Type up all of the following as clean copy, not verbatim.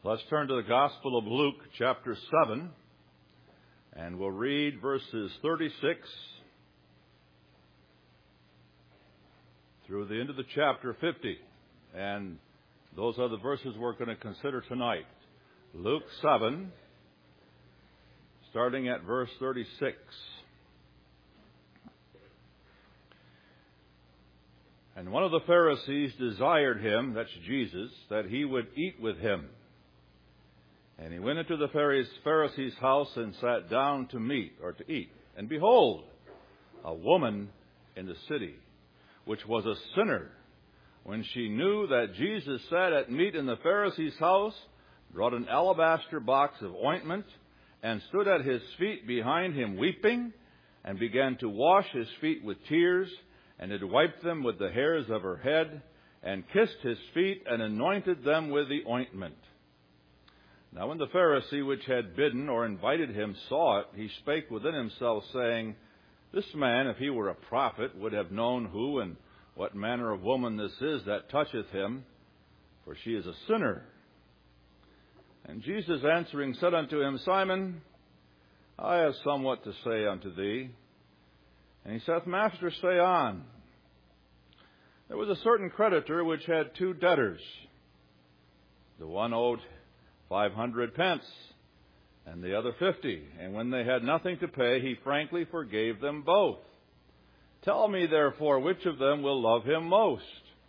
Let's turn to the Gospel of Luke, chapter 7, and we'll read verses 36 through the end of the chapter 50. And those are the verses we're going to consider tonight. Luke 7, starting at verse 36. And one of the Pharisees desired him, that's Jesus, that he would eat with him. And he went into the Pharisee's house and sat down to eat. And behold, a woman in the city, which was a sinner, when she knew that Jesus sat at meat in the Pharisee's house, brought an alabaster box of ointment, and stood at his feet behind him weeping, and began to wash his feet with tears, and had wiped them with the hairs of her head, and kissed his feet, and anointed them with the ointment. Now when the Pharisee which had bidden or invited him saw it, he spake within himself, saying, This man, if he were a prophet, would have known who and what manner of woman this is that toucheth him, for she is a sinner. And Jesus answering said unto him, Simon, I have somewhat to say unto thee. And he saith, Master, say on. There was a certain creditor which had 2 debtors. The one owed 500 pence, and the other 50. And when they had nothing to pay, he frankly forgave them both. Tell me, therefore, which of them will love him most?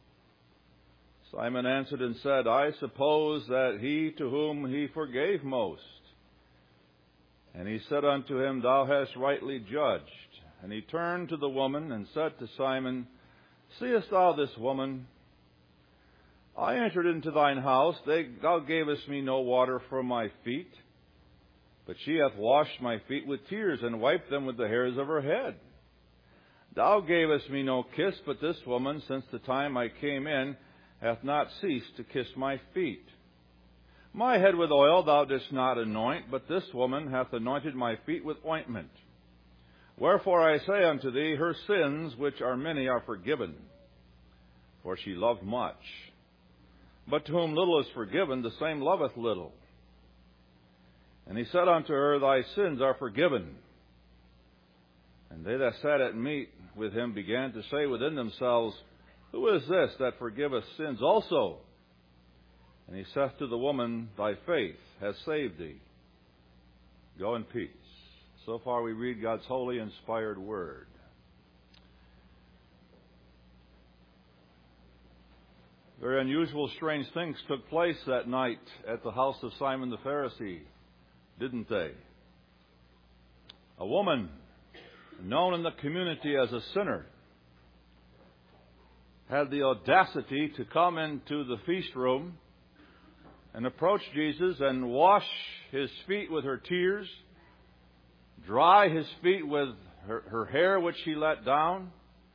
Simon answered and said, I suppose that he to whom he forgave most. And he said unto him, Thou hast rightly judged. And he turned to the woman and said to Simon, Seest thou this woman? I entered into thine house, thou gavest me no water for my feet, but she hath washed my feet with tears, and wiped them with the hairs of her head. Thou gavest me no kiss, but this woman, since the time I came in, hath not ceased to kiss my feet. My head with oil thou didst not anoint, but this woman hath anointed my feet with ointment. Wherefore I say unto thee, her sins, which are many, are forgiven, for she loved much. But to whom little is forgiven, the same loveth little. And he said unto her, Thy sins are forgiven. And they that sat at meat with him began to say within themselves, Who is this that forgiveth sins also? And he saith to the woman, Thy faith hath saved thee. Go in peace. So far we read God's holy, inspired word. Very unusual, strange things took place that night at the house of Simon the Pharisee, didn't they? A woman known in the community as a sinner had the audacity to come into the feast room and approach Jesus and wash his feet with her tears, dry his feet with her hair which she let down,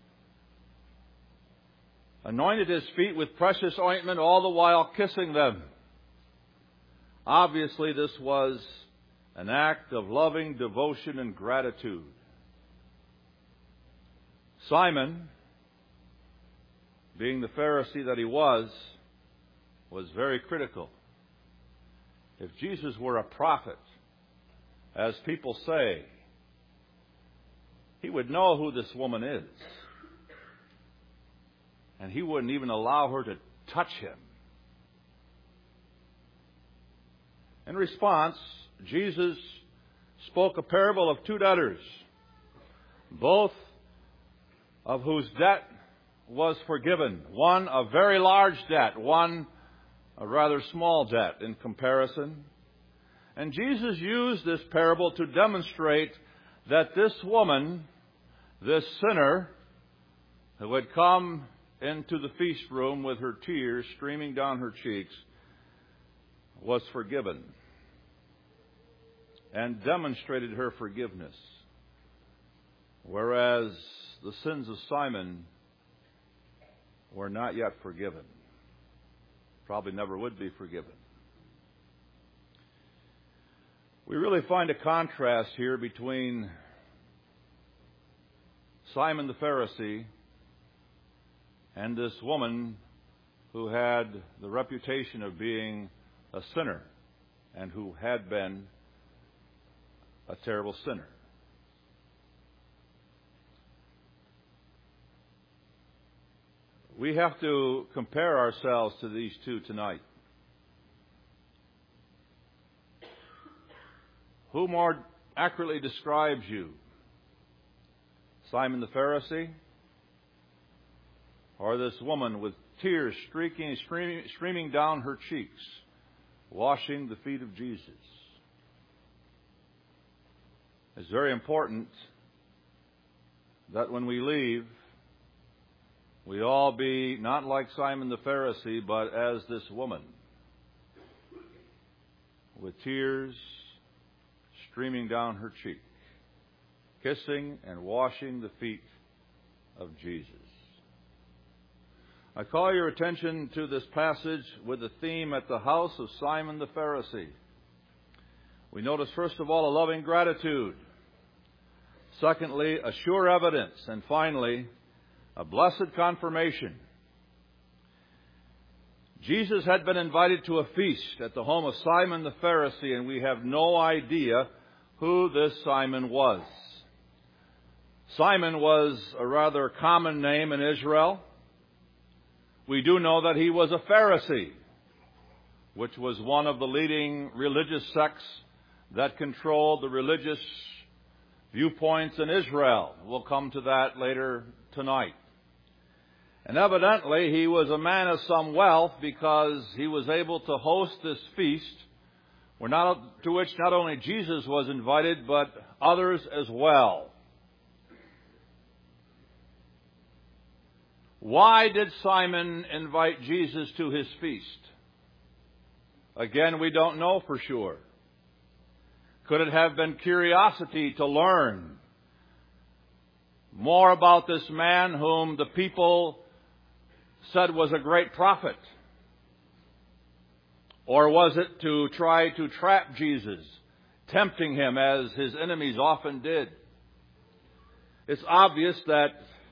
anointed his feet with precious ointment, all the while kissing them. Obviously, this was an act of loving devotion and gratitude. Simon, being the Pharisee that he was very critical. If Jesus were a prophet, as people say, he would know who this woman is. And he wouldn't even allow her to touch him. In response, Jesus spoke a parable of 2 debtors, both of whose debt was forgiven. One a very large debt, one a rather small debt in comparison. And Jesus used this parable to demonstrate that this woman, this sinner, who had come into the feast room with her tears streaming down her cheeks, was forgiven and demonstrated her forgiveness, whereas the sins of Simon were not yet forgiven, probably never would be forgiven. We really find a contrast here between Simon the Pharisee and this woman who had the reputation of being a sinner and who had been a terrible sinner. We have to compare ourselves to these two tonight. Who more accurately describes you? Simon the Pharisee? Or this woman with tears streaming down her cheeks, washing the feet of Jesus? It's very important that when we leave, we all be not like Simon the Pharisee, but as this woman, with tears streaming down her cheek, kissing and washing the feet of Jesus. I call your attention to this passage with the theme at the house of Simon the Pharisee. We notice, first of all, a loving gratitude. Secondly, a sure evidence. And finally, a blessed confirmation. Jesus had been invited to a feast at the home of Simon the Pharisee, and we have no idea who this Simon was. Simon was a rather common name in Israel. We do know that he was a Pharisee, which was one of the leading religious sects that controlled the religious viewpoints in Israel. We'll come to that later tonight. And evidently he was a man of some wealth, because he was able to host this feast to which not only Jesus was invited, but others as well. Why did Simon invite Jesus to his feast? Again, we don't know for sure. Could it have been curiosity to learn more about this man whom the people said was a great prophet? Or was it to try to trap Jesus, tempting him as his enemies often did? It's obvious that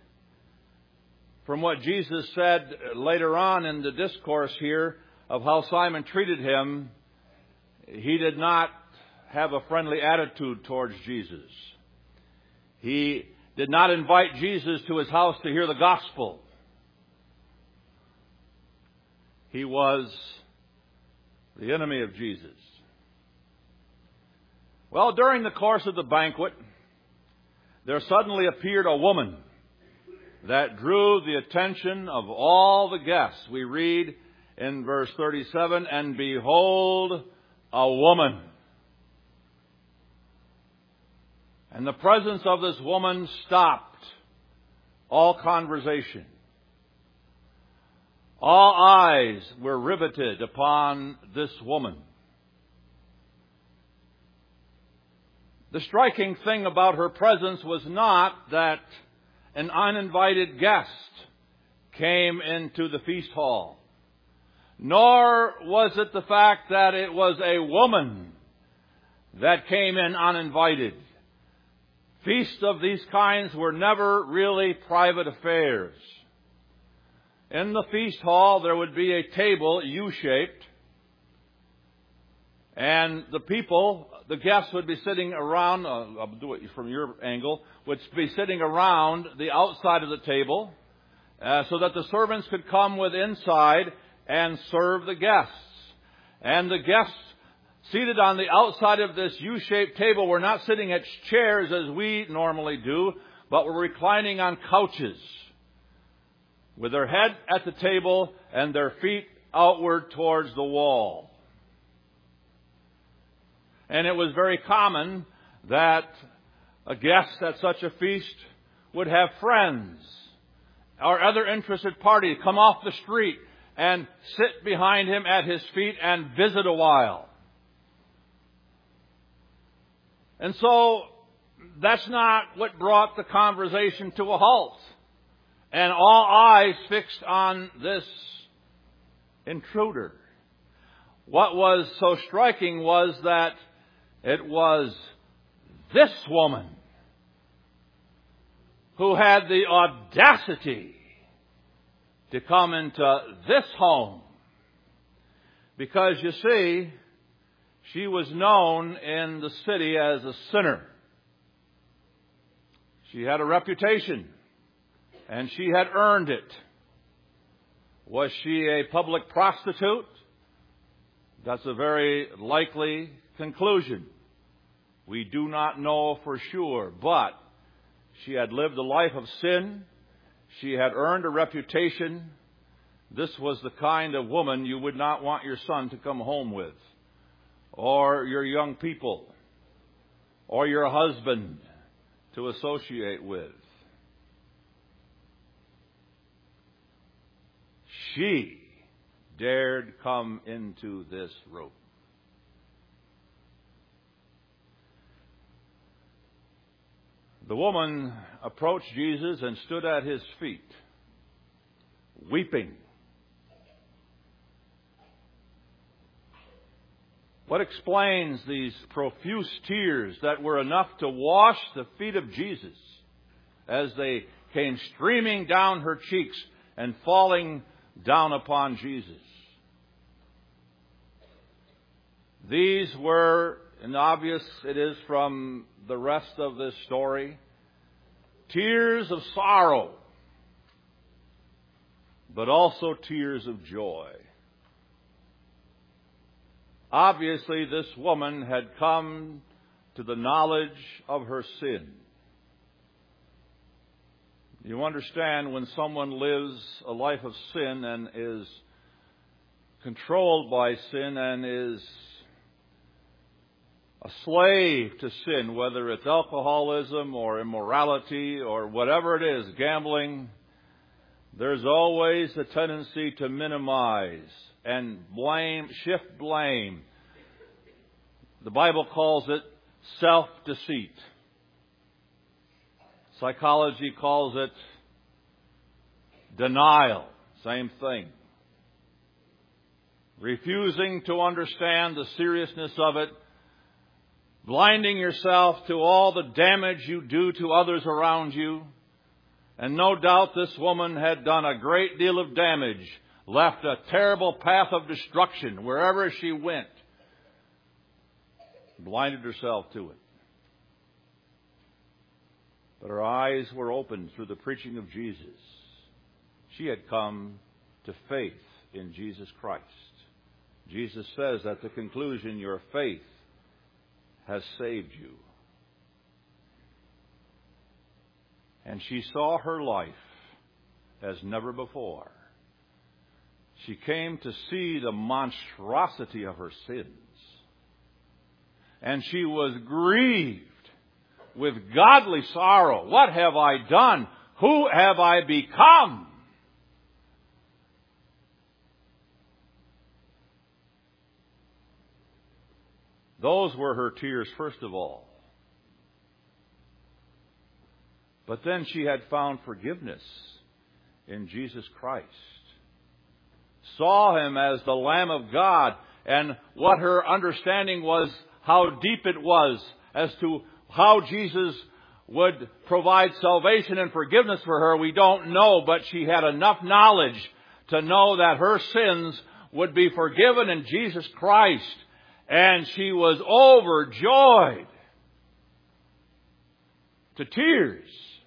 from what Jesus said later on in the discourse here of how Simon treated him, he did not have a friendly attitude towards Jesus. He did not invite Jesus to his house to hear the gospel. He was the enemy of Jesus. Well, during the course of the banquet, there suddenly appeared a woman that drew the attention of all the guests. We read in verse 37, "And behold, a woman." And the presence of this woman stopped all conversation. All eyes were riveted upon this woman. The striking thing about her presence was not that an uninvited guest came into the feast hall, nor was it the fact that it was a woman that came in uninvited. Feasts of these kinds were never really private affairs. In the feast hall, there would be a table U-shaped, and the guests would be sitting around, I'll do it from your angle, would be sitting around the outside of the table, so that the servants could come with inside and serve the guests. And the guests seated on the outside of this U-shaped table were not sitting at chairs as we normally do, but were reclining on couches, with their head at the table and their feet outward towards the wall. And it was very common that a guest at such a feast would have friends or other interested parties come off the street and sit behind him at his feet and visit a while. And so that's not what brought the conversation to a halt. And all eyes fixed on this intruder. What was so striking was that it was this woman who had the audacity to come into this home. Because, you see, she was known in the city as a sinner. She had a reputation, and she had earned it. Was she a public prostitute? That's a very likely conclusion. We do not know for sure, but she had lived a life of sin. She had earned a reputation. This was the kind of woman you would not want your son to come home with, or your young people, or your husband to associate with. She dared come into this room. The woman approached Jesus and stood at his feet, weeping. What explains these profuse tears that were enough to wash the feet of Jesus as they came streaming down her cheeks and falling down upon Jesus? These were, and obvious it is from the rest of this story, tears of sorrow, but also tears of joy. Obviously, this woman had come to the knowledge of her sin. You understand, when someone lives a life of sin and is controlled by sin and is a slave to sin, whether it's alcoholism or immorality or whatever it is, gambling, there's always a tendency to minimize and shift blame. The Bible calls it self-deceit. Psychology calls it denial. Same thing. Refusing to understand the seriousness of it, blinding yourself to all the damage you do to others around you. And no doubt this woman had done a great deal of damage, left a terrible path of destruction wherever she went, blinded herself to it. But her eyes were opened through the preaching of Jesus. She had come to faith in Jesus Christ. Jesus says at the conclusion, your faith has saved you. And she saw her life as never before. She came to see the monstrosity of her sins. And she was grieved with godly sorrow. What have I done? Who have I become? Those were her tears, first of all. But then she had found forgiveness in Jesus Christ. Saw Him as the Lamb of God, and what her understanding was, how deep it was as to how Jesus would provide salvation and forgiveness for her, we don't know, but she had enough knowledge to know that her sins would be forgiven in Jesus Christ. And she was overjoyed to tears.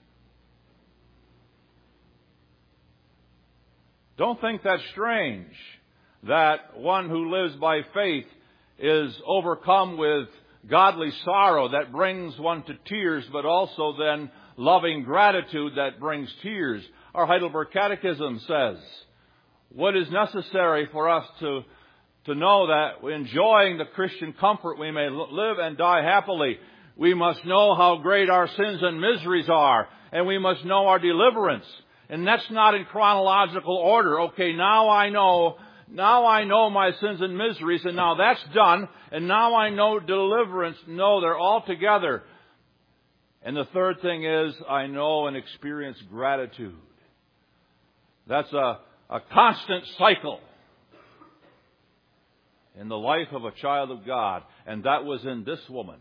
Don't think that's strange that one who lives by faith is overcome with godly sorrow that brings one to tears, but also then loving gratitude that brings tears. Our Heidelberg Catechism says, what is necessary for us to know that enjoying the Christian comfort we may live and die happily, we must know how great our sins and miseries are, and we must know our deliverance. And that's not in chronological order. Okay, now I know my sins and miseries, and now that's done, and now I know deliverance. No, they're all together. And the third thing is, I know and experience gratitude. That's a constant cycle in the life of a child of God, and that was in this woman.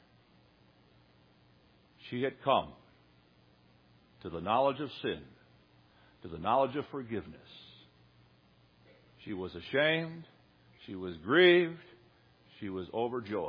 She had come to the knowledge of sin, to the knowledge of forgiveness. She was ashamed. She was grieved. She was overjoyed.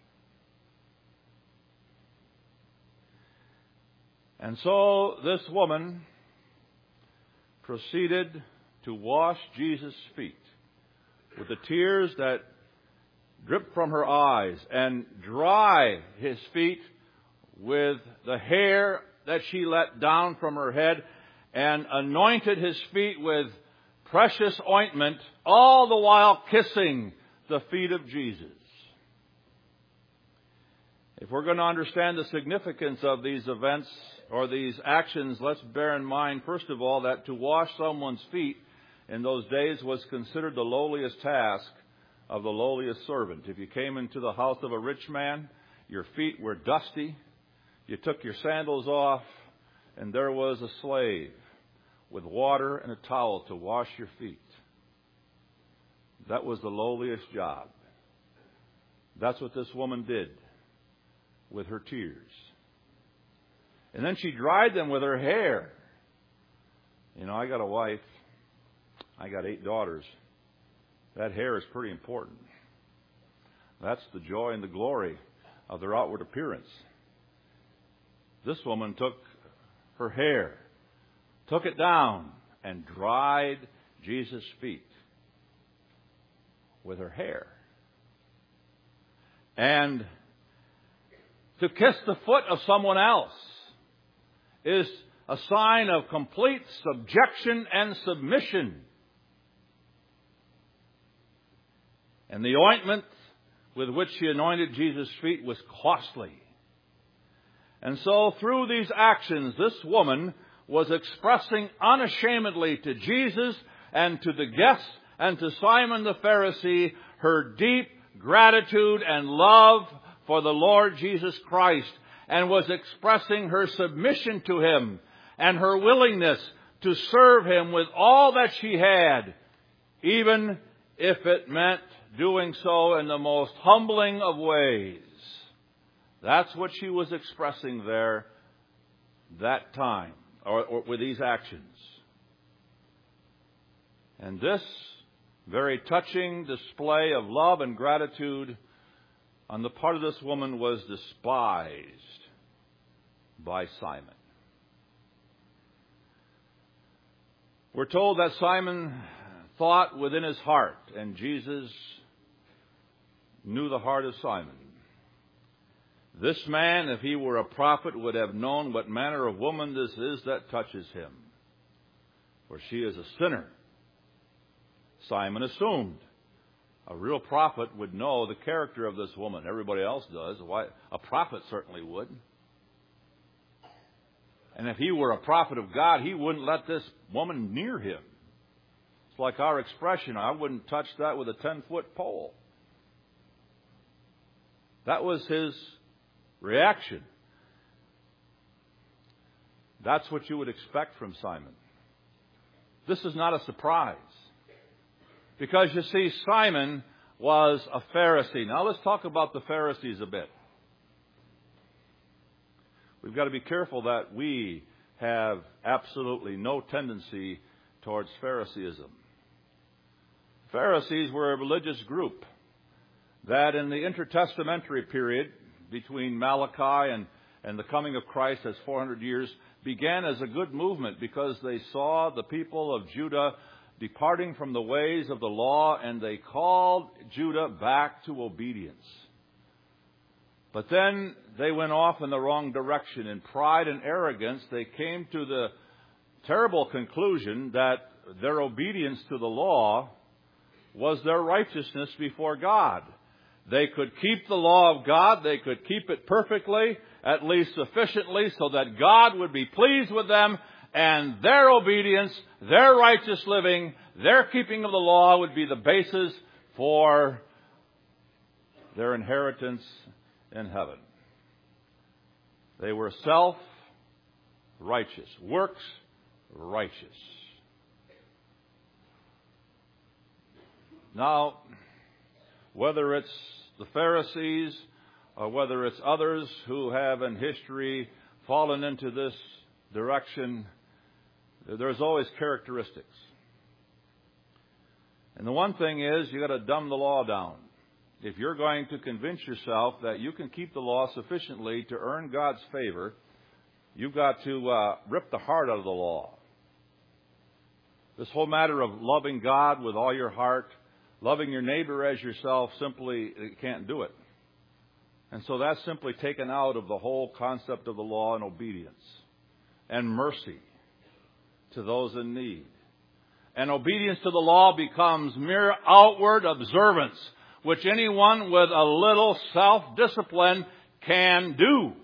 And so this woman proceeded to wash Jesus' feet with the tears that dripped from her eyes and dry his feet with the hair that she let down from her head and anointed his feet with precious ointment, all the while kissing the feet of Jesus. If we're going to understand the significance of these events or these actions, let's bear in mind, first of all, that to wash someone's feet in those days was considered the lowliest task of the lowliest servant. If you came into the house of a rich man, your feet were dusty, you took your sandals off, and there was a slave with water and a towel to wash your feet. That was the lowliest job. That's what this woman did with her tears. And then she dried them with her hair. You know, I got a wife. I got 8 daughters. That hair is pretty important. That's the joy and the glory of their outward appearance. This woman took her hair, took it down, and dried Jesus' feet with her hair. And to kiss the foot of someone else is a sign of complete subjection and submission. And the ointment with which she anointed Jesus' feet was costly. And so through these actions, this woman was expressing unashamedly to Jesus and to the guests and to Simon the Pharisee her deep gratitude and love for the Lord Jesus Christ, and was expressing her submission to Him and her willingness to serve Him with all that she had, even if it meant doing so in the most humbling of ways. That's what she was expressing there that time, or with these actions. And this very touching display of love and gratitude on the part of this woman was despised by Simon. We're told that Simon thought within his heart, and Jesus knew the heart of Simon. This man, if he were a prophet, would have known what manner of woman this is that touches him, for she is a sinner. Simon assumed a real prophet would know the character of this woman. Everybody else does. Why? A prophet certainly would. And if he were a prophet of God, he wouldn't let this woman near him. It's like our expression, I wouldn't touch that with a 10-foot pole. That was his reaction. That's what you would expect from Simon. This is not a surprise. Because you see, Simon was a Pharisee. Now let's talk about the Pharisees a bit. We've got to be careful that we have absolutely no tendency towards Phariseeism. Pharisees were a religious group that in the intertestamentary period between Malachi and the coming of Christ as 400 years began as a good movement because they saw the people of Judah departing from the ways of the law, and they called Judah back to obedience. But then they went off in the wrong direction. In pride and arrogance, they came to the terrible conclusion that their obedience to the law was their righteousness before God. They could keep the law of God. They could keep it perfectly, at least sufficiently, so that God would be pleased with them, and their obedience, their righteous living, their keeping of the law would be the basis for their inheritance in heaven. They were self-righteous, works-righteous. Now, whether it's the Pharisees or whether it's others who have in history fallen into this direction, there's always characteristics. And the one thing is, you've got to dumb the law down. If you're going to convince yourself that you can keep the law sufficiently to earn God's favor, you've got to rip the heart out of the law. This whole matter of loving God with all your heart, loving your neighbor as yourself, simply can't do it. And so that's simply taken out of the whole concept of the law and obedience and mercy to those in need. And obedience to the law becomes mere outward observance, which anyone with a little self-discipline can do.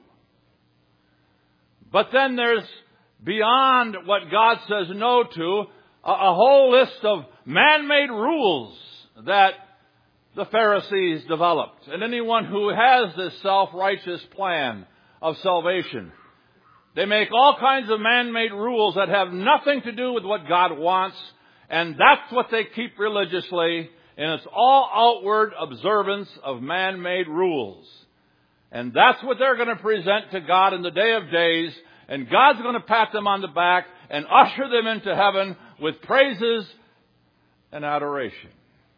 But then there's, beyond what God says no to, a whole list of man-made rules that the Pharisees developed. And anyone who has this self-righteous plan of salvation, they make all kinds of man-made rules that have nothing to do with what God wants, and that's what they keep religiously, and it's all outward observance of man-made rules. And that's what they're going to present to God in the day of days, and God's going to pat them on the back and usher them into heaven with praises and adoration.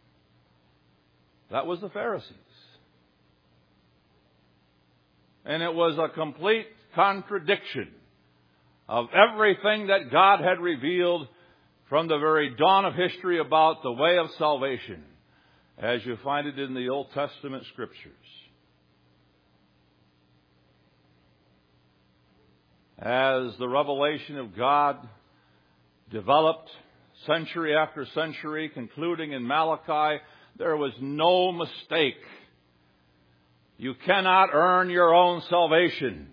That was the Pharisees. And it was a complete contradiction of everything that God had revealed from the very dawn of history about the way of salvation, as you find it in the Old Testament Scriptures. As the revelation of God developed century after century, concluding in Malachi, there was no mistake. You cannot earn your own salvation.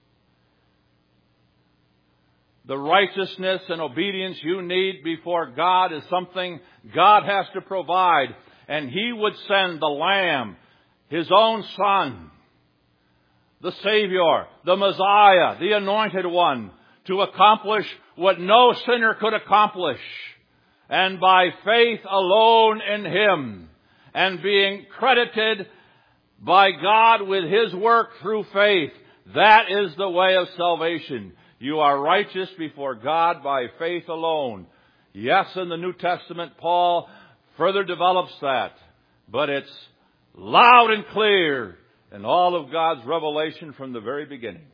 The righteousness and obedience you need before God is something God has to provide. And He would send the Lamb, His own Son, the Savior, the Messiah, the Anointed One, to accomplish what no sinner could accomplish. And by faith alone in Him, and being credited by God with His work through faith, that is the way of salvation. You are righteous before God by faith alone. Yes, in the New Testament, Paul further develops that. But it's loud and clear in all of God's revelation from the very beginning.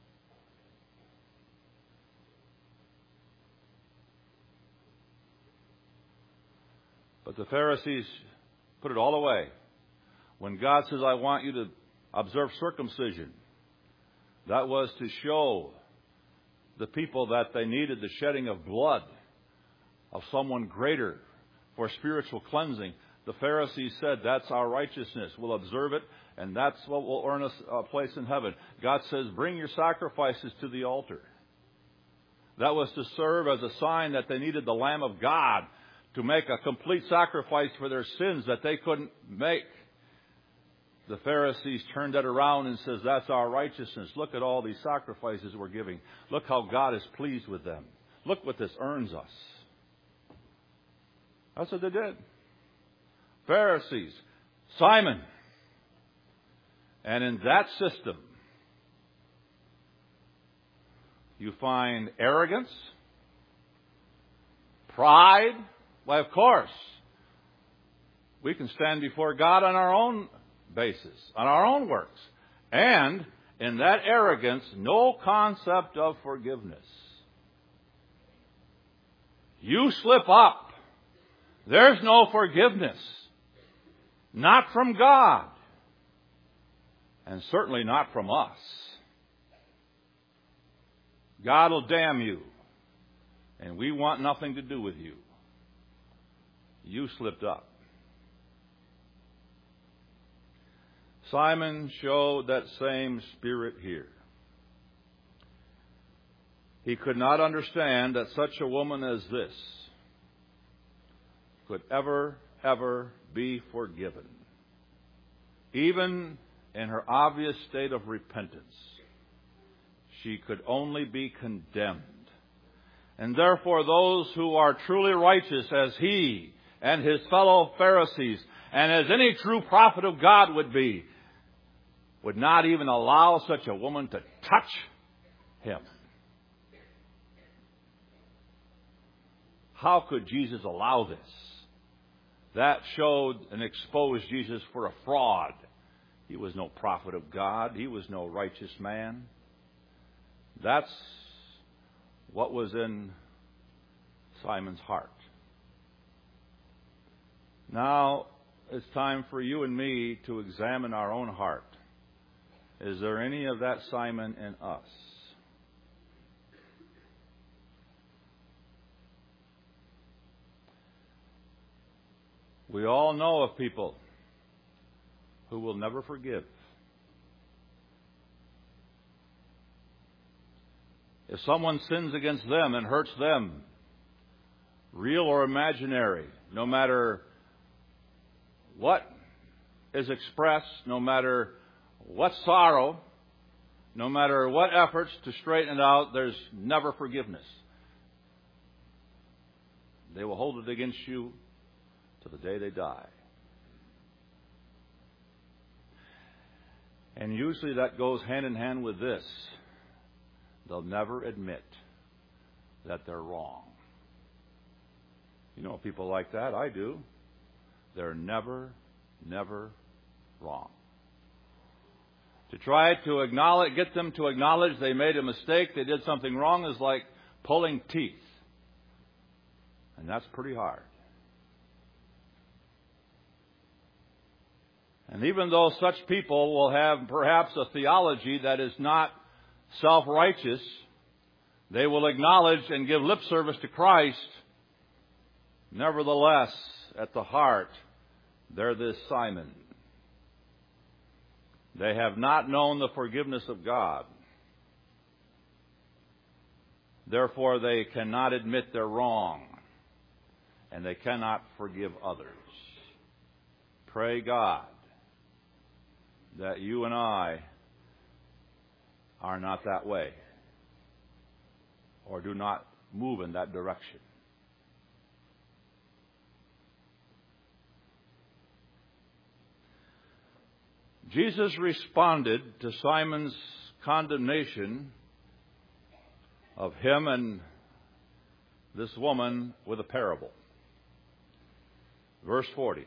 But the Pharisees put it all away. When God says, I want you to observe circumcision, that was to show the people that they needed the shedding of blood of someone greater for spiritual cleansing. The Pharisees said, that's our righteousness. We'll observe it, and that's what will earn us a place in heaven. God says, bring your sacrifices to the altar. That was to serve as a sign that they needed the Lamb of God to make a complete sacrifice for their sins that they couldn't make. The Pharisees turned that around and says, that's our righteousness. Look at all these sacrifices we're giving. Look how God is pleased with them. Look what this earns us. That's what they did. Pharisees, Simon. And in that system, you find arrogance, pride. Why, of course, we can stand before God on our own basis, on our own works. And in that arrogance, no concept of forgiveness. You slip up, there's no forgiveness. Not from God. And certainly not from us. God will damn you. And we want nothing to do with you. You slipped up. Simon showed that same spirit here. He could not understand that such a woman as this could ever be forgiven. Even in her obvious state of repentance, she could only be condemned. And therefore those who are truly righteous as he and his fellow Pharisees, and as any true prophet of God would be, would not even allow such a woman to touch him. How could Jesus allow this? That showed and exposed Jesus for a fraud. He was no prophet of God. He was no righteous man. That's what was in Simon's heart. Now it's time for you and me to examine our own heart. Is there any of that Simon in us? We all know of people who will never forgive. If someone sins against them and hurts them, real or imaginary, no matter what is expressed, no matter what sorrow, no matter what efforts to straighten it out, there's never forgiveness. They will hold it against you to the day they die. And usually that goes hand in hand with this. They'll never admit that they're wrong. You know people like that? I do. They're never wrong. To try to get them to acknowledge they made a mistake, they did something wrong, is like pulling teeth. And that's pretty hard. And even though such people will have perhaps a theology that is not self-righteous, they will acknowledge and give lip service to Christ. Nevertheless, at the heart, they're this Simon. They have not known the forgiveness of God. Therefore, they cannot admit they're wrong, and they cannot forgive others. Pray God that you and I are not that way, or do not move in that direction. Jesus responded to Simon's condemnation of him and this woman with a parable. Verse 40.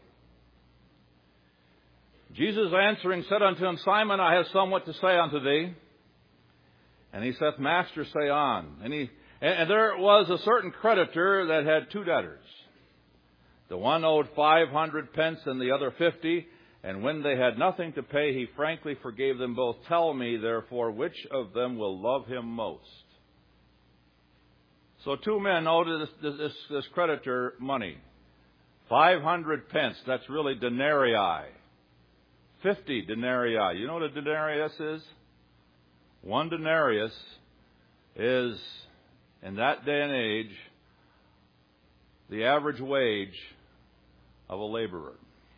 Jesus answering said unto him, Simon, I have somewhat to say unto thee. And he saith, Master, say on. And there was a certain creditor that had two debtors. The one owed 500 pence and the other 50. And when they had nothing to pay, he frankly forgave them both. Tell me, therefore, which of them will love him most? So two men owed this creditor money. 500 pence, that's really denarii. 50 denarii. You know what a denarius is? One denarius is, in that day and age, the average wage of a laborer.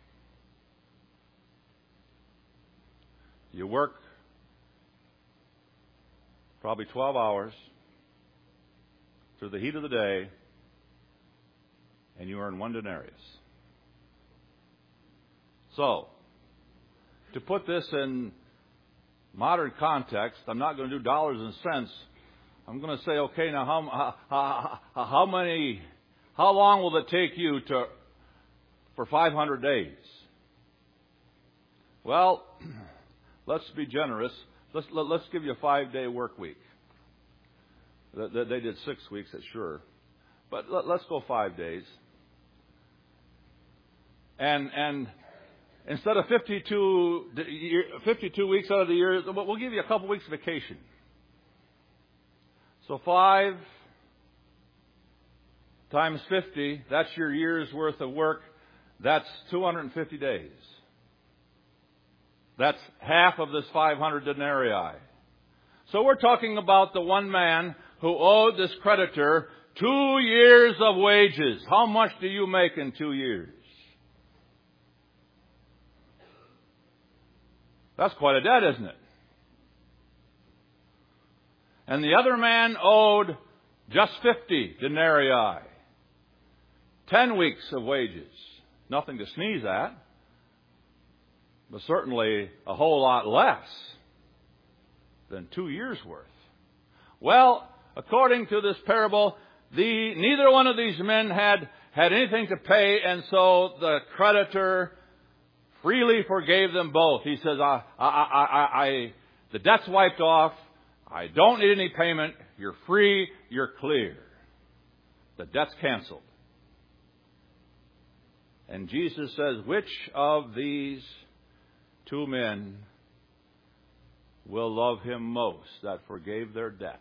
You work probably 12 hours through the heat of the day, and you earn one denarius. So, to put this in modern context, I'm not going to do dollars and cents. I'm going to say, okay, now how long will it take you for 500 days? Well, let's be generous. Let's give you a 5-day work week. They did 6 weeks, that's sure. But let's go 5 days. And instead of 52 weeks out of the year, we'll give you a couple weeks vacation. So 5 times 50, that's your year's worth of work. That's 250 days. That's half of this 500 denarii. So we're talking about the one man who owed this creditor 2 years of wages. How much do you make in 2 years? That's quite a debt, isn't it? And the other man owed just 50 denarii. 10 weeks of wages. Nothing to sneeze at, but certainly a whole lot less than 2 years' worth. Well, according to this parable, neither one of these men had anything to pay, and so the creditor freely forgave them both. He says, the debt's wiped off. I don't need any payment. You're free. You're clear. The debt's canceled. And Jesus says, which of these two men will love him most that forgave their debt?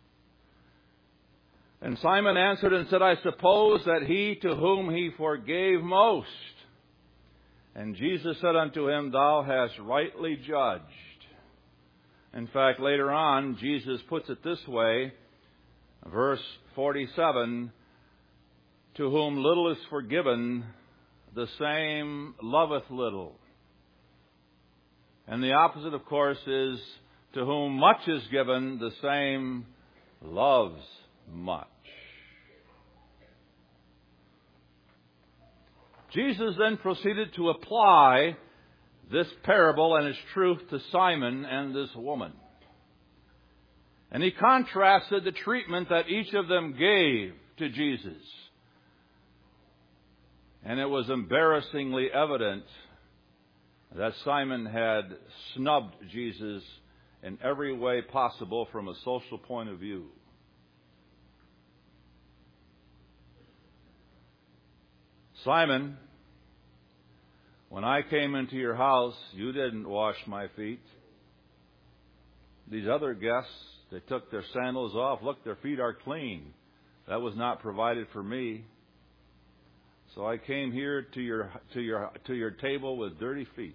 And Simon answered and said, I suppose that he to whom he forgave most. And Jesus said unto him, Thou hast rightly judged. In fact, later on, Jesus puts it this way, verse 47, To whom little is forgiven, the same loveth little. And the opposite, of course, is to whom much is given, the same loves much. Jesus then proceeded to apply this parable and its truth to Simon and this woman. And he contrasted the treatment that each of them gave to Jesus. And it was embarrassingly evident that Simon had snubbed Jesus in every way possible from a social point of view. Simon, when I came into your house, you didn't wash my feet. These other guests, they took their sandals off. Look, their feet are clean. That was not provided for me. So I came here to your table with dirty feet.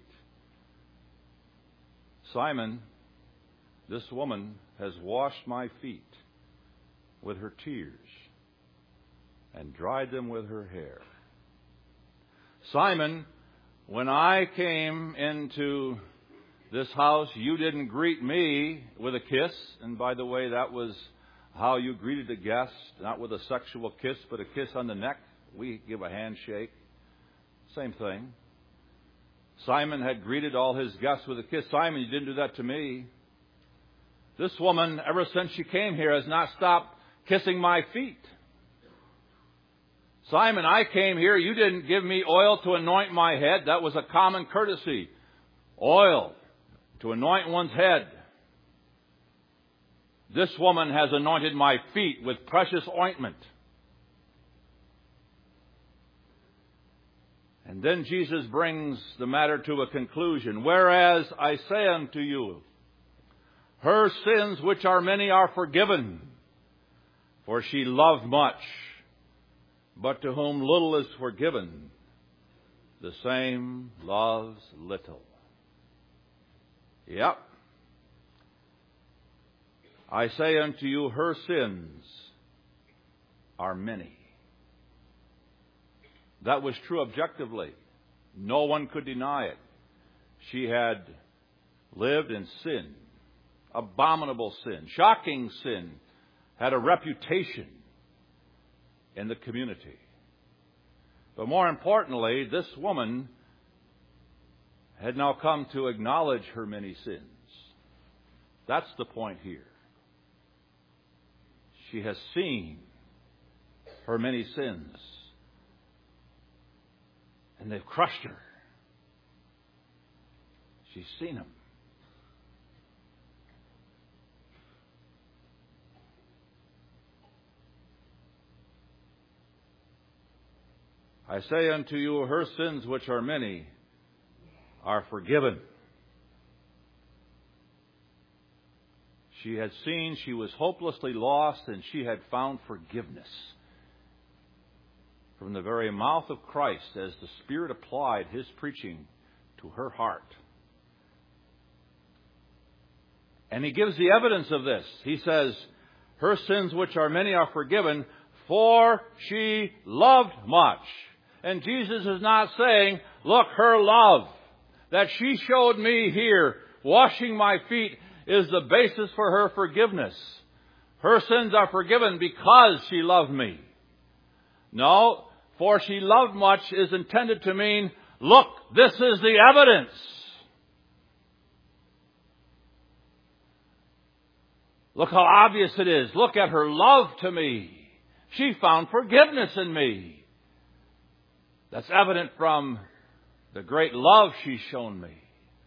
Simon, this woman has washed my feet with her tears and dried them with her hair. Simon, when I came into this house, you didn't greet me with a kiss. And by the way, that was how you greeted a guest, not with a sexual kiss, but a kiss on the neck. We give a handshake. Same thing. Simon had greeted all his guests with a kiss. Simon, you didn't do that to me. This woman, ever since she came here, has not stopped kissing my feet. Simon, I came here. You didn't give me oil to anoint my head. That was a common courtesy. Oil to anoint one's head. This woman has anointed my feet with precious ointment. And then Jesus brings the matter to a conclusion. Whereas I say unto you, her sins, which are many, are forgiven, for she loved much. But to whom little is forgiven, the same loves little. Yep. I say unto you, her sins are many. That was true objectively. No one could deny it. She had lived in sin, abominable sin, shocking sin, had a reputation in the community. But more importantly, this woman had now come to acknowledge her many sins. That's the point here. She has seen her many sins, and they've crushed her. She's seen them. I say unto you, her sins, which are many, are forgiven. She had seen she was hopelessly lost, and she had found forgiveness from the very mouth of Christ as the Spirit applied His preaching to her heart. And He gives the evidence of this. He says, her sins, which are many, are forgiven, for she loved much. And Jesus is not saying, look, her love that she showed me here, washing my feet, is the basis for her forgiveness. Her sins are forgiven because she loved me. No, for she loved much is intended to mean, look, this is the evidence. Look how obvious it is. Look at her love to me. She found forgiveness in me. That's evident from the great love she's shown me.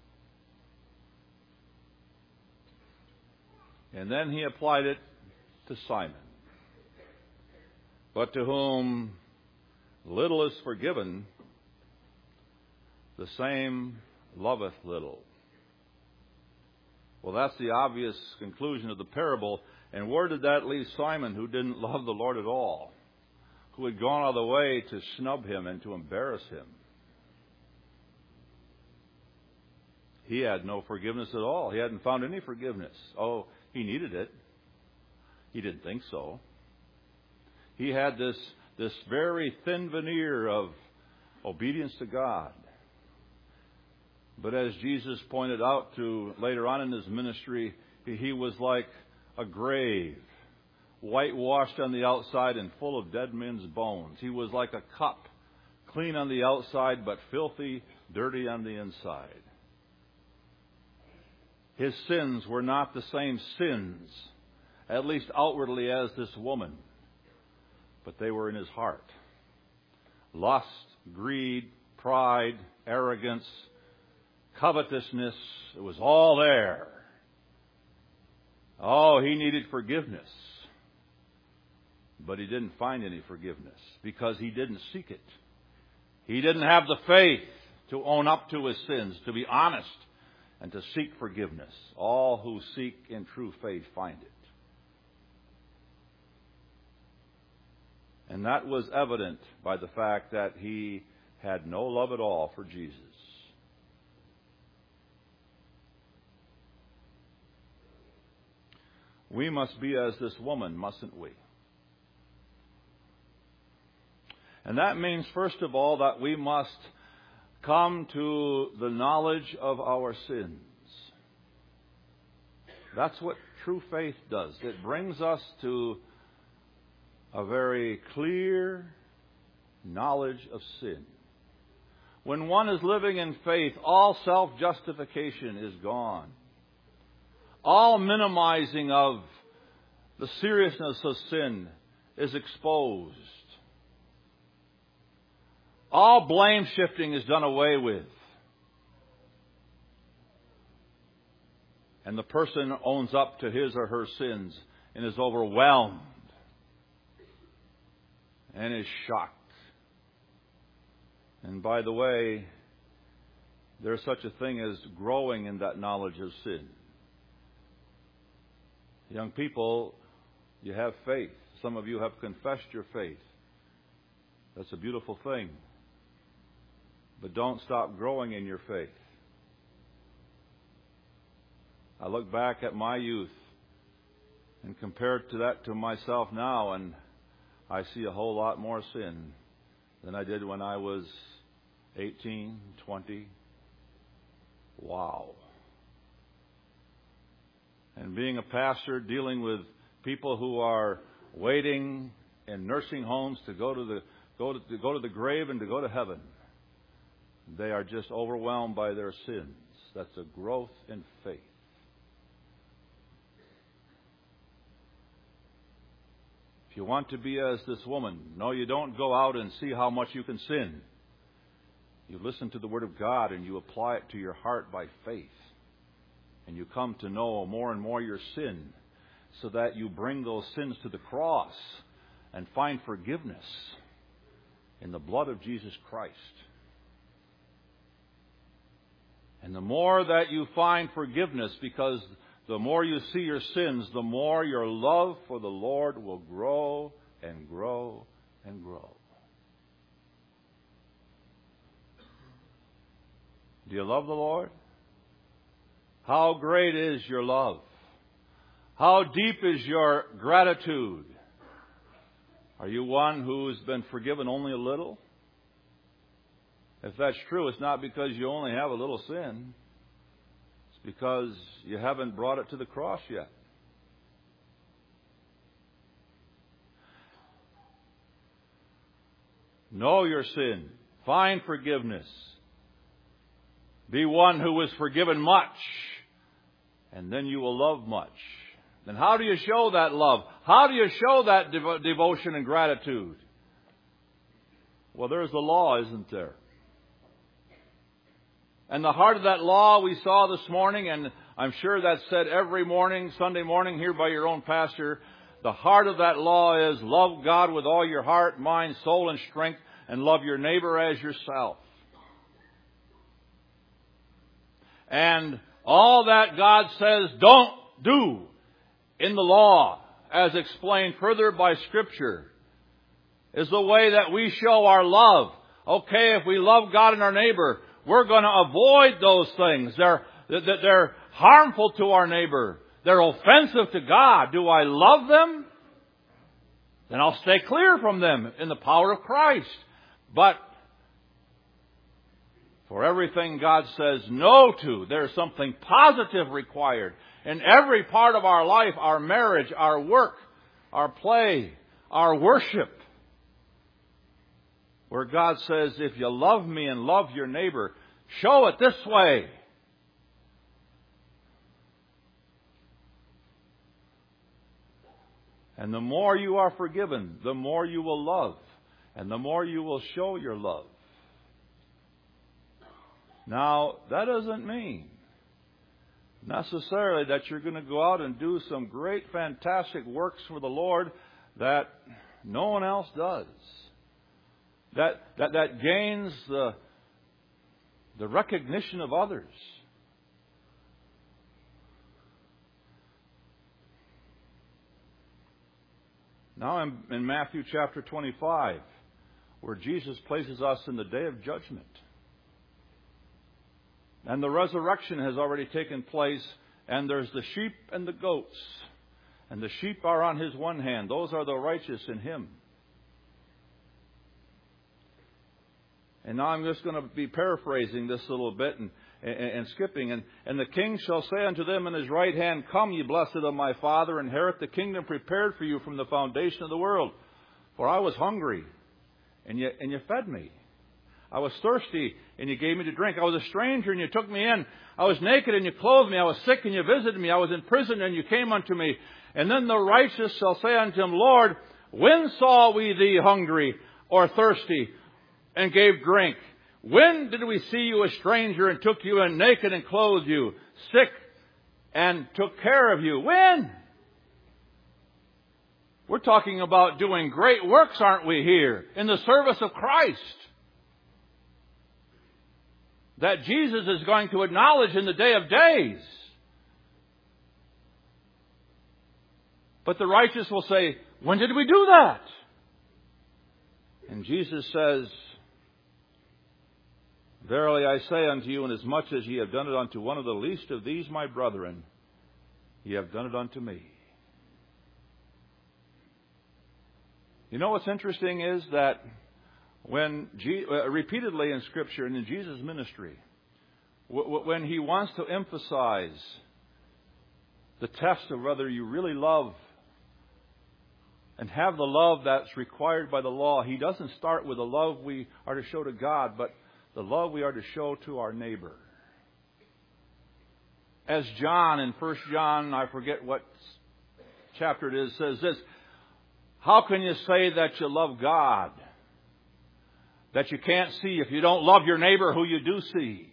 And then he applied it to Simon. But to whom little is forgiven, the same loveth little. Well, that's the obvious conclusion of the parable. And where did that leave Simon, who didn't love the Lord at all? Who had gone out of the way to snub him and to embarrass him? He had no forgiveness at all. He hadn't found any forgiveness. Oh, he needed it. He didn't think so. He had this very thin veneer of obedience to God. But as Jesus pointed out to later on in his ministry, he was like a grave, whitewashed on the outside and full of dead men's bones. He was like a cup, clean on the outside but filthy, dirty on the inside. His sins were not the same sins, at least outwardly, as this woman, but they were in his heart. Lust, greed, pride, arrogance, covetousness, it was all there. Oh, he needed forgiveness. But he didn't find any forgiveness because he didn't seek it. He didn't have the faith to own up to his sins, to be honest, and to seek forgiveness. All who seek in true faith find it. And that was evident by the fact that he had no love at all for Jesus. We must be as this woman, mustn't we? And that means, first of all, that we must come to the knowledge of our sins. That's what true faith does. It brings us to a very clear knowledge of sin. When one is living in faith, all self-justification is gone. All minimizing of the seriousness of sin is exposed. All blame shifting is done away with. And the person owns up to his or her sins and is overwhelmed and is shocked. And by the way, there's such a thing as growing in that knowledge of sin. Young people, you have faith. Some of you have confessed your faith. That's a beautiful thing. But don't stop growing in your faith. I look back at my youth and compare that to myself now, and I see a whole lot more sin than I did when I was 18, 20. Wow. And being a pastor, dealing with people who are waiting in nursing homes to go to the grave and to go to heaven, they are just overwhelmed by their sins. That's a growth in faith. If you want to be as this woman, no, you don't go out and see how much you can sin. You listen to the Word of God and you apply it to your heart by faith. And you come to know more and more your sin, so that you bring those sins to the cross and find forgiveness in the blood of Jesus Christ. And the more that you find forgiveness, because the more you see your sins, the more your love for the Lord will grow and grow and grow. Do you love the Lord? How great is your love? How deep is your gratitude? Are you one who's been forgiven only a little? If that's true, it's not because you only have a little sin. It's because you haven't brought it to the cross yet. Know your sin. Find forgiveness. Be one who is forgiven much. And then you will love much. Then how do you show that love? How do you show that devotion and gratitude? Well, there's the law, isn't there? And the heart of that law we saw this morning, and I'm sure that's said every morning, Sunday morning here by your own pastor. The heart of that law is love God with all your heart, mind, soul, and strength, and love your neighbor as yourself. And all that God says don't do in the law, as explained further by Scripture, is the way that we show our love. Okay, if we love God and our neighbor, we're going to avoid those things. They're harmful to our neighbor. They're offensive to God. Do I love them? Then I'll stay clear from them in the power of Christ. But for everything God says no to, there's something positive required. In every part of our life, our marriage, our work, our play, our worship, where God says, if you love me and love your neighbor, show it this way. And the more you are forgiven, the more you will love, and the more you will show your love. Now, that doesn't mean necessarily that you're going to go out and do some great, fantastic works for the Lord that no one else does. That gains the recognition of others. Now I'm in Matthew chapter 25, where Jesus places us in the day of judgment. And the resurrection has already taken place, and there's the sheep and the goats. And the sheep are on His one hand. Those are the righteous in Him. And now I'm just going to be paraphrasing this a little bit and skipping. And the king shall say unto them in His right hand, Come, ye blessed of my Father, inherit the kingdom prepared for you from the foundation of the world. For I was hungry, and you fed me. I was thirsty, and you gave me to drink. I was a stranger, and you took me in. I was naked, and you clothed me. I was sick, and you visited me. I was in prison, and you came unto me. And then the righteous shall say unto Him, Lord, when saw we Thee hungry or thirsty, and gave drink? When did we see you a stranger and took you in, naked and clothed you, sick and took care of you? When? We're talking about doing great works, aren't we, here, in the service of Christ, that Jesus is going to acknowledge in the day of days. But the righteous will say, when did we do that? And Jesus says, Verily I say unto you, inasmuch as ye have done it unto one of the least of these my brethren, ye have done it unto me. You know what's interesting is that when repeatedly in Scripture and in Jesus' ministry, when He wants to emphasize the test of whether you really love and have the love that's required by the law, He doesn't start with the love we are to show to God, but the love we are to show to our neighbor. As John in 1 John, I forget what chapter it is, says this, how can you say that you love God that you can't see if you don't love your neighbor who you do see?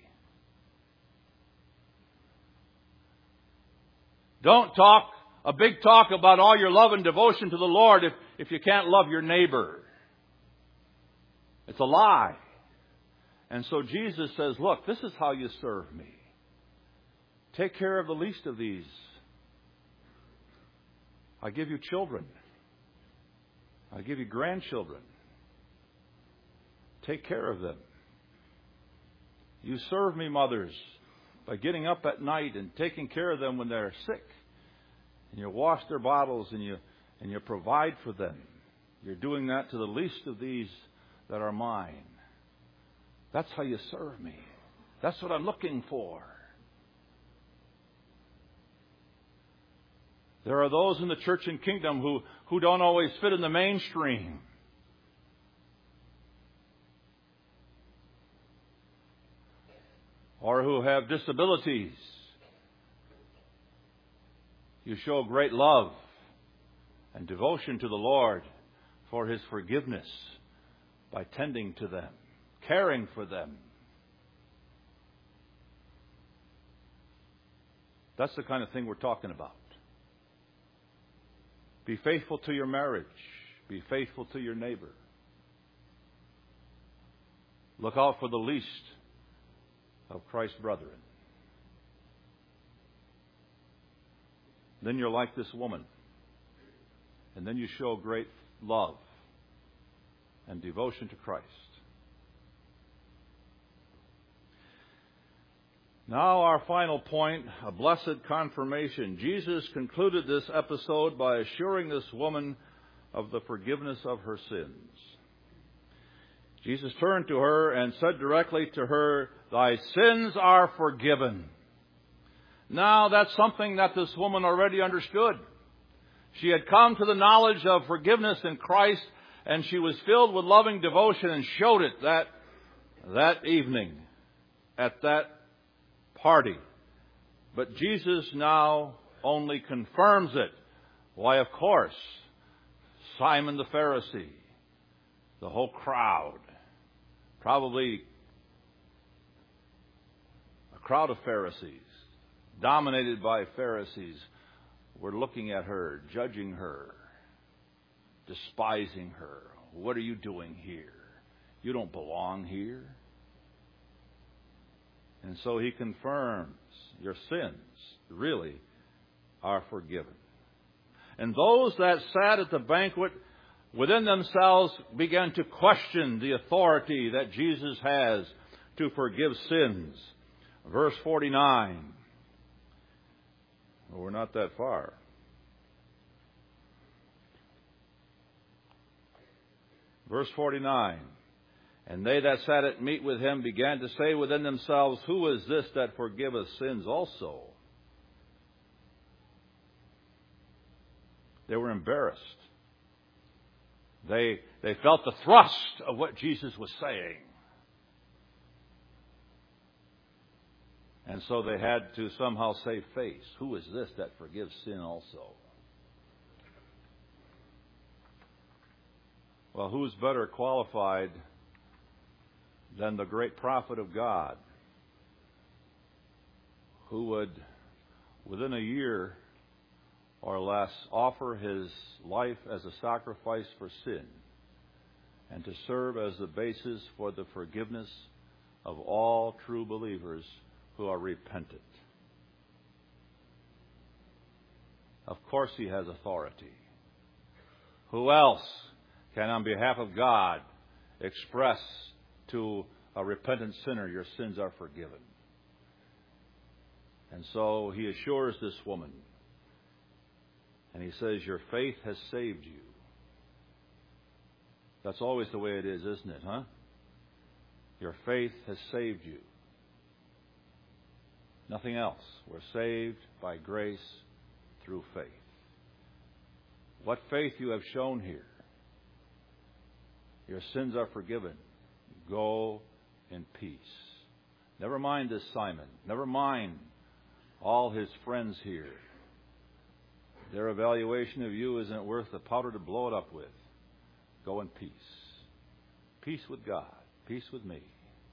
Don't talk a big talk about all your love and devotion to the Lord if you can't love your neighbor. It's a lie. And so Jesus says, look, this is how you serve me. Take care of the least of these. I give you children. I give you grandchildren. Take care of them. You serve me, mothers, by getting up at night and taking care of them when they're sick. And you wash their bottles and you provide for them. You're doing that to the least of these that are mine. That's how you serve me. That's what I'm looking for. There are those in the church and kingdom who don't always fit in the mainstream. Or who have disabilities. You show great love and devotion to the Lord for His forgiveness by tending to them, caring for them. That's the kind of thing we're talking about. Be faithful to your marriage. Be faithful to your neighbor. Look out for the least of Christ's brethren. Then you're like this woman. And then you show great love and devotion to Christ. Now our final point, a blessed confirmation. Jesus concluded this episode by assuring this woman of the forgiveness of her sins. Jesus turned to her and said directly to her, "Thy sins are forgiven." Now that's something that this woman already understood. She had come to the knowledge of forgiveness in Christ, and she was filled with loving devotion and showed it that evening at that party. But Jesus now only confirms it. Why, of course, Simon the Pharisee, the whole crowd, probably a crowd of Pharisees, dominated by Pharisees, were looking at her, judging her, despising her. What are you doing here? You don't belong here. And so he confirms your sins really are forgiven. And those that sat at the banquet within themselves began to question the authority that Jesus has to forgive sins. Verse 49. Well, we're not that far. Verse 49. And they that sat at meat with him began to say within themselves, Who is this that forgiveth sins also? They were embarrassed. They felt the thrust of what Jesus was saying. And so they had to somehow save face. Who is this that forgives sin also? Well, who's better qualified than the great prophet of God, who would, within a year or less, offer his life as a sacrifice for sin and to serve as the basis for the forgiveness of all true believers who are repentant. Of course he has authority. Who else can, on behalf of God, express to a repentant sinner, your sins are forgiven? And so he assures this woman, and he says, your faith has saved you. That's always the way it is, isn't it, huh? Your faith has saved you. Nothing else. We're saved by grace through faith. What faith you have shown here. Your sins are forgiven. Go in peace. Never mind this Simon. Never mind all his friends here. Their evaluation of you isn't worth the powder to blow it up with. Go in peace. Peace with God. Peace with me.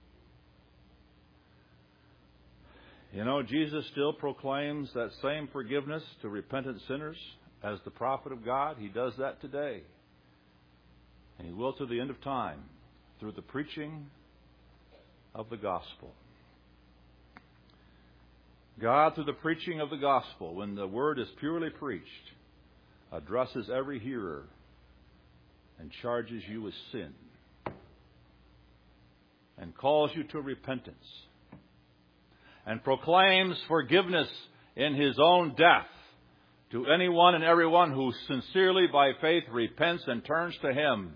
You know, Jesus still proclaims that same forgiveness to repentant sinners as the prophet of God. He does that today. And he will to the end of time through the preaching of the gospel. God, through the preaching of the gospel, when the word is purely preached, addresses every hearer and charges you with sin and calls you to repentance and proclaims forgiveness in his own death to anyone and everyone who sincerely by faith repents and turns to him.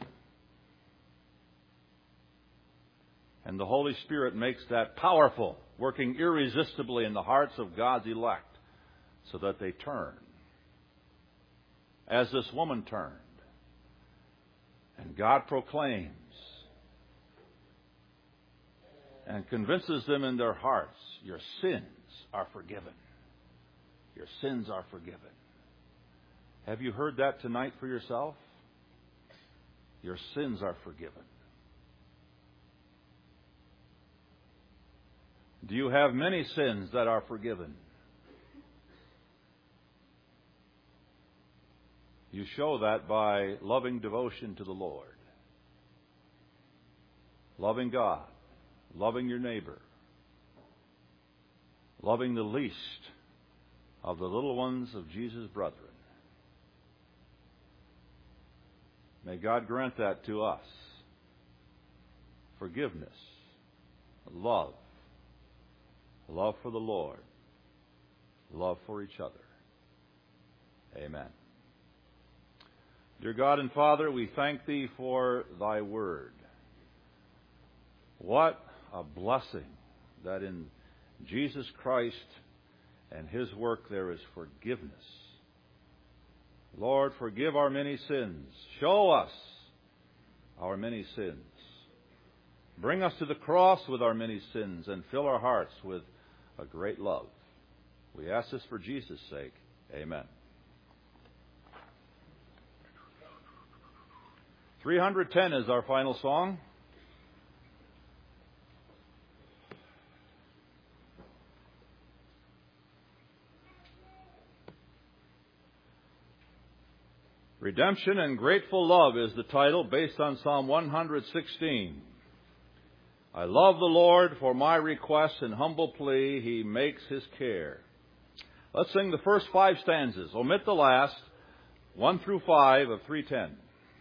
And the Holy Spirit makes that powerful, working irresistibly in the hearts of God's elect so that they turn. As this woman turned. And God proclaims and convinces them in their hearts, your sins are forgiven. Your sins are forgiven. Have you heard that tonight for yourself? Your sins are forgiven. Do you have many sins that are forgiven? You show that by loving devotion to the Lord. Loving God. Loving your neighbor. Loving the least of the little ones of Jesus' brethren. May God grant that to us. Forgiveness. Love. Love for the Lord. Love for each other. Amen. Dear God and Father, we thank Thee for Thy Word. What a blessing that in Jesus Christ and His work there is forgiveness. Lord, forgive our many sins. Show us our many sins. Bring us to the cross with our many sins and fill our hearts with a great love. We ask this for Jesus' sake. Amen. 310 is our final song. Redemption and Grateful Love is the title, based on Psalm 116. I love the Lord, for my request and humble plea He makes His care. Let's sing the first 5 stanzas. Omit the last, 1 through 5 of 310.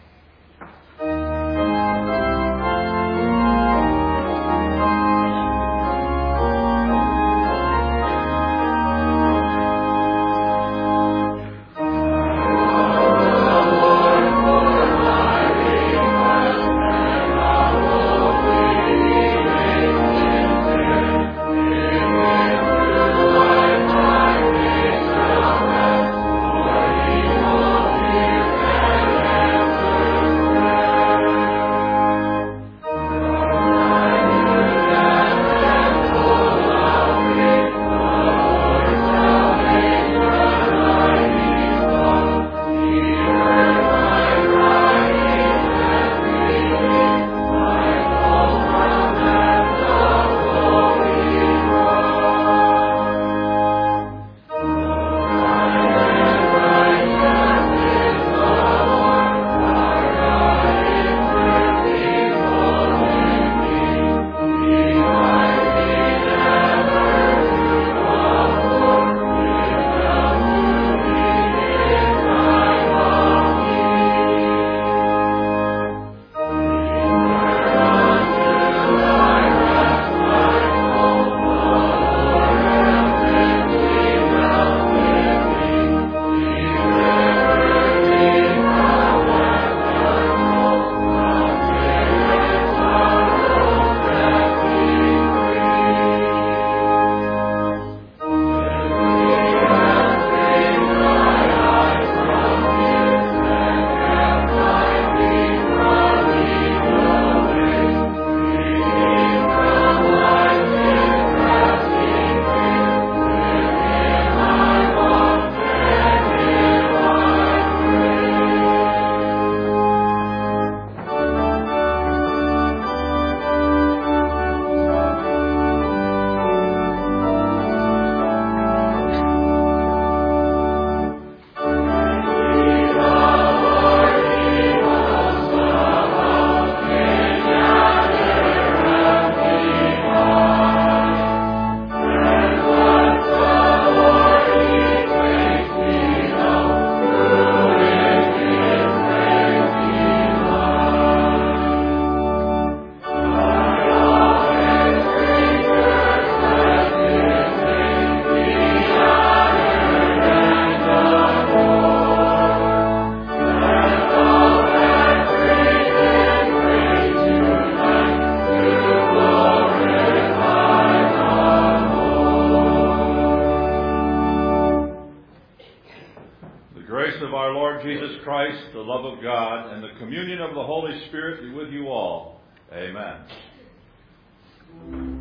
Jesus Christ, the love of God, and the communion of the Holy Spirit be with you all. Amen.